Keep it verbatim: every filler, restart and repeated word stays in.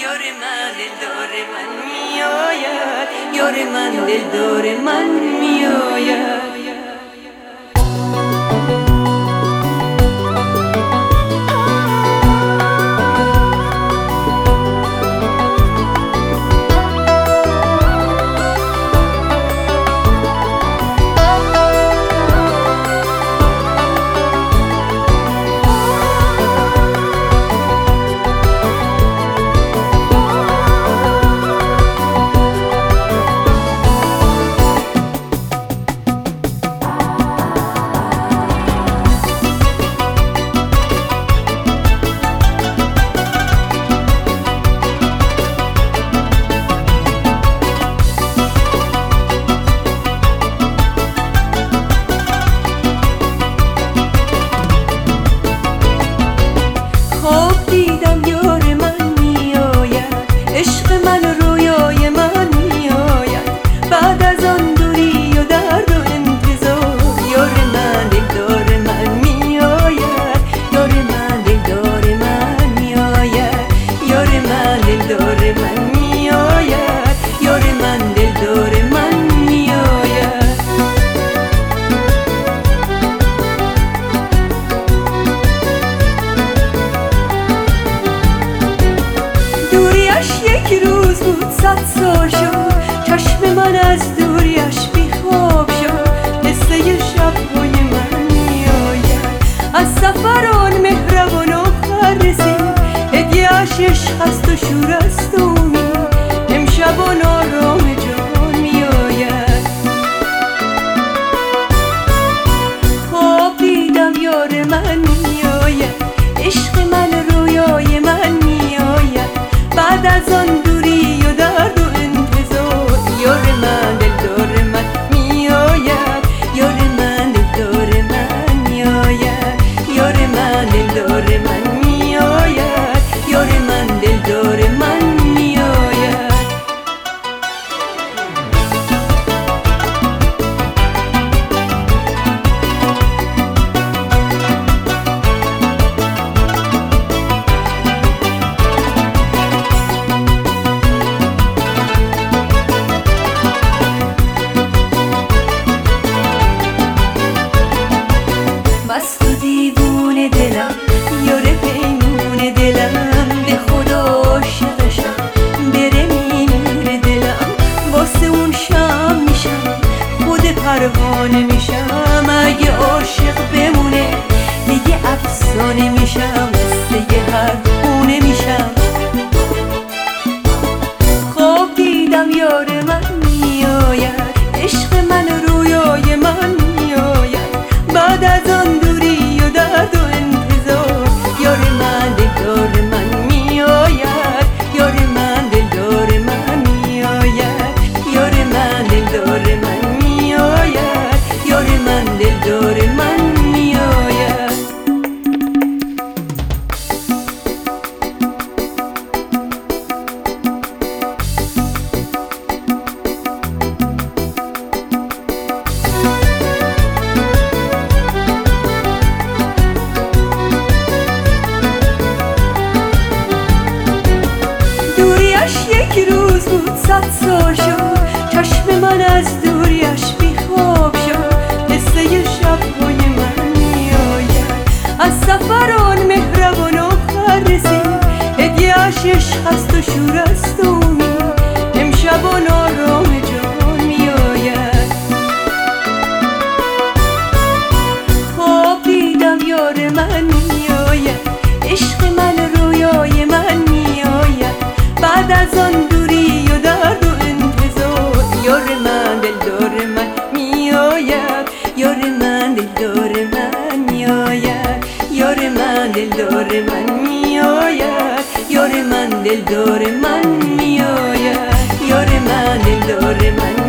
یار من دلدار من میآید، یار من دلدار من میآید. یک روز بود صد سال شد، چشم من از دوریش بیخواب شد. قصه شب‌های من میآید، از سفر آن مهربان آخر رسید. هدیه‌اش عشق است و شور است و امید، امشب آن آرام جان میآید. خواب دیدم یار من میآید، عشق من رویای من میآید. بعد از آن دوری و درد و انتظار، یار من دلدار من میآید، یار من دلدار من میآید، یار من دلدار من میآید، یار من دلدار من میآید. مست و دیوونه دلم، یار پیمون دلم، به خدا عاشقشم، بره میمیره دلم. واسه اون شم میشم، خود پروانه میشم. اگه عاشق بمونه دیگه افسانه میشم، قصه هر خونه میشم. خواب دیدم یار من میآید، عشق من رویای من میآید. بعد از آن دوری و درد و انتظار، یار من دلدار من میآید، یار من دلدار من میآید، یار من دلدار من میآید، یار من دلدار من میآید. یک روز بود صد سال شد، چشم من از دوریش بیخواب شد. قصه شب‌های من میآید، از سفر آن مهربان آخر رسید. هدیه‌اش عشق است و شور است و امید، امشب آن آرام جان میآید. خواب دیدم یار من میآید، عشق من رویای من میآید. بعد از آن دوری و درد و انتظار، یار من دلدار من میآید، یار من دلدار من میآید، یار من دلدار من میآید، یار من دلدار من میآید، یار من دلدار من